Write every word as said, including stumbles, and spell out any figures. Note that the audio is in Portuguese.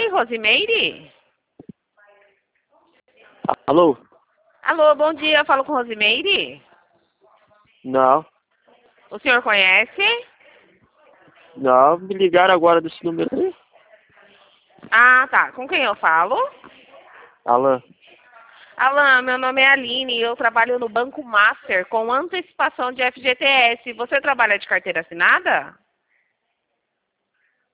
Oi, Rosimeire? Alô? Alô, bom dia, eu falo com Rosimeire? Não, O senhor conhece? não, me ligaram agora desse número aí. Ah, tá. Com quem eu falo? Alan, Alan, meu nome é Aline e eu trabalho no Banco Master com antecipação de F G T S. Você trabalha de carteira assinada?